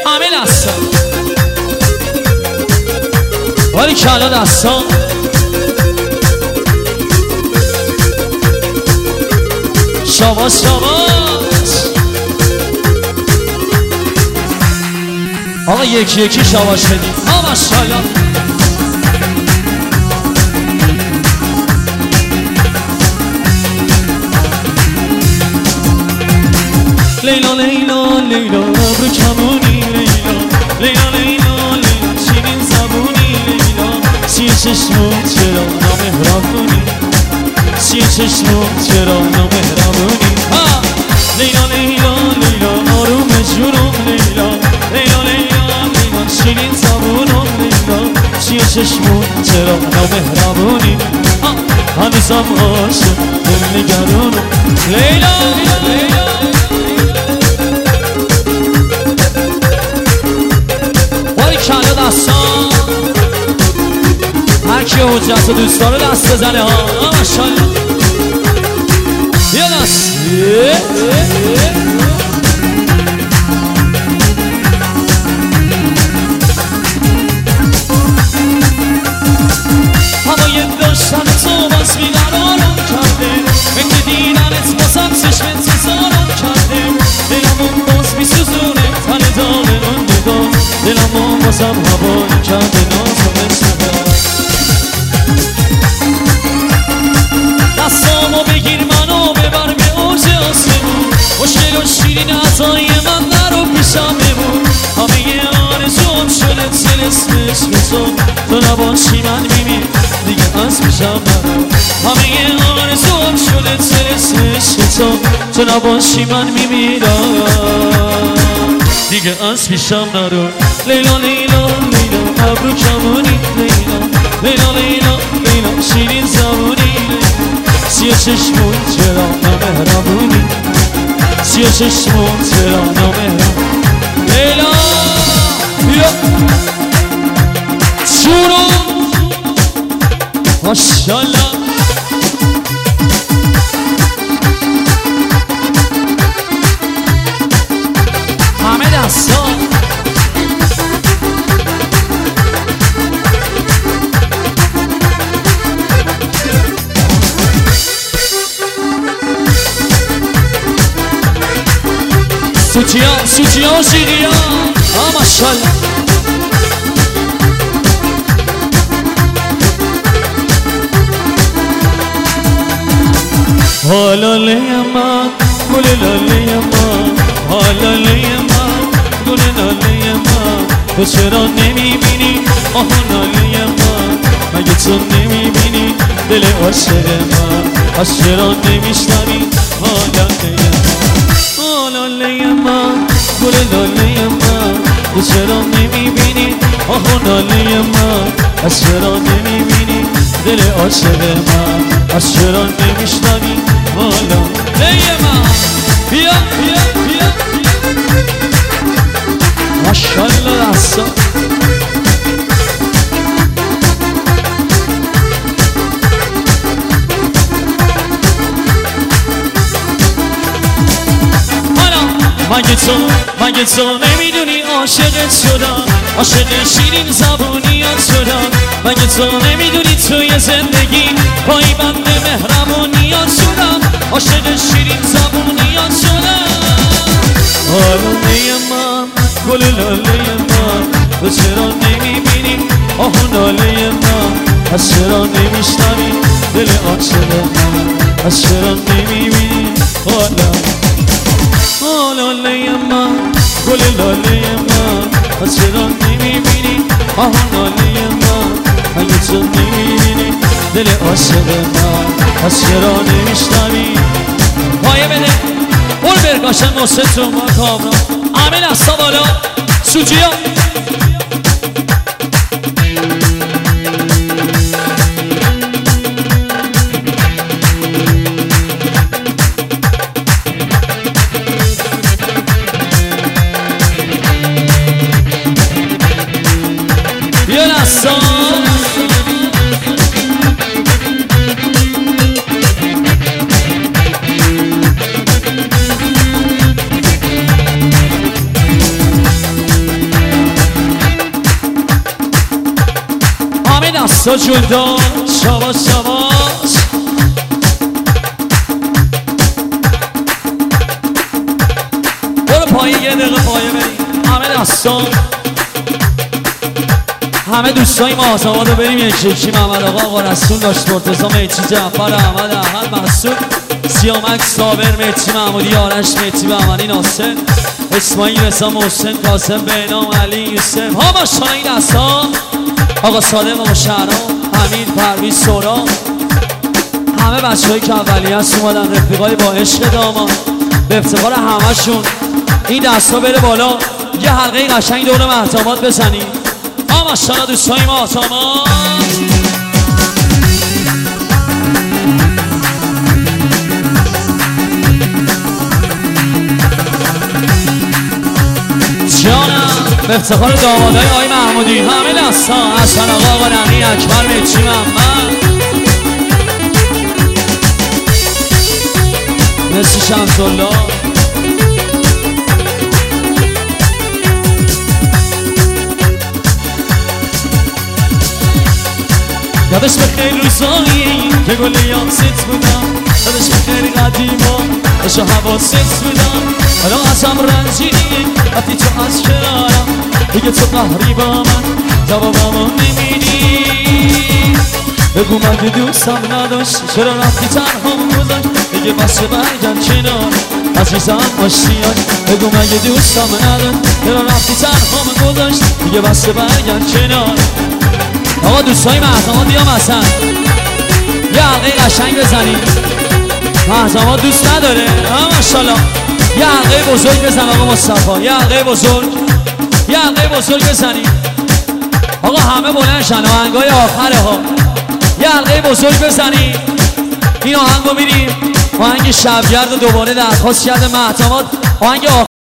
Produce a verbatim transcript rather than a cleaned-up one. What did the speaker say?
همه دستا ولی کلا دستا شاباش شاباش آقا یکی یکی شاباش بدیم ها ماشاءالله لیلا لیلا لیلا ابرو کمونی لیلا لیلا لیلا لیلا شیرین زبونی لیلا سی چشمون چرا نامهربونی سی چشمون چرا نامهربونی ها لیلا لیلا لیلا آروم جونم لیلا لیلا لیلا لیلا شیرین زبونم لیلا سی چشمون چرا نامهربونی ها هنوزم عاشق دل نگرونم لیلا لیلا کلا دستان هر کی حجت و دوست داره دست بزنه ها ماشاءالله یه دست هوای داشتن تو باز بیقرارم کرده اینکه دیدنت بازم چشم انتظارم کرده دلمون باز میسوزونه تن داره نگاه دلمون بازم هوایی کرده نازم استفاد دستامو بگیر منو ببر به اوج آسمون مشکل و شیرین عطای من نرو پیشم بمون همه آرزوم شده طلسمش به تو تو نباشی من میمیر دیگه از پیشم نرو همه آرزوم شده طلسمش به تو تو نباشی من میمیرم دیگه از پیشم نرو لیلا لیلا لیلا ابرو کمونی لیلا لیلا لیلا لیلا شیرین زبونی سی چشمون چرا نامهربونی سی چشمون چرا نامهربونی لیلا بیا چورو ماشاءالله همه دستا سوتیا سوتیا شیریا ها ماشاءالله حالا لیما گل لالیما حالا لیما گل لالیما تو چرا نمیبینی آه لالیما مگه تو نمیبینی دل عاشق من از چرا نمیشنوی حالا لیما حالا لیما گل لالیما تو چرا نمیبینی آه لالیما از چرا نمیبینی دل عاشق من از چرا نمیشنوی حالا لیما بیا بیا بیا ماشاءالله دستا مگه تو مگه تو نمیدونی عاشقت شدم عاشق شیرین زبونیات شدم مگه تو نمیدونی توی زندگی پای بند مهربونیات شدم عاشق شیرین زبونیات شدم حالا من گل لاله من تو چرا نمیبینی آه لاله من از چرا نمیشنوی دل عاشق من از چرا نمیبینی حالا حالا لیما گل لاله من از چرا نمیبینی آه لاله من اگه تو نمیبینی دل عاشق من از چرا نمیشنوی پایه بده بول برگاشن نصرت رو ما کامرا امین استا بالا سوجیا محسا جلدان شاباش شاباش برو پایین یه دقیقه پایین بریم همه دستان همه دوستای مازآباد رو بریم یک یکی محمد آقا آقا رسول داشت مرتضی میتی جعفر احمد احمد محسود سیامک صابر میتی محمودی آرش میتی بهمنی ناصر اسماعیل رضا محسن قاسم بهنام علی یوسف ها ماشاءالله این دستا آقا صادق آقا شهرام حمید پرویز سورا همه بچه هایی که اولی هست اومدن رفیقای با عشق دامان به افتخار همه شون این دستا بره بالا یه حلقه قشنگ دور مهتامات بزنیم ها ماشاءالله دوستای مهتامات جانم به افتخار دامادای آقای محمودی همه دستا حسن آقا آقا نقی اکبر میچی محمد مرسی شمس‌الله یادش به خیلی روزایی که گل یادست بودم یادش به خیلی قدیما باشه حواست بودم الان ازم رنجیدی وقتی تو از کنارم دیگه تو قهری با من جوابمو نمیدی بگو من دوستم نداشت چرا رفتی تنهام گذاشت دیگه بسه برگرد کنار عزیزم آشتیاش بگو من دوستم نداشت چرا رفتی تنهام گذاشت دیگه بسه برگرد کنار آقا دوستای مهتامات بیام اصلا یه حلقه قشنگ بزنیم مهتامات دوست نداره ها ماشاءالله یه حلقه بزرگ بزن آقا مصطفی یه حلقه بزرگ یه حلقه بزرگ بزنیم آقا همه بلند شن آهنگای آخره ها یه حلقه بزرگ بزنیم این آهنگ رو میریم آهنگ شبگرد رو دوباره درخواست کرده مهتامات آهنگ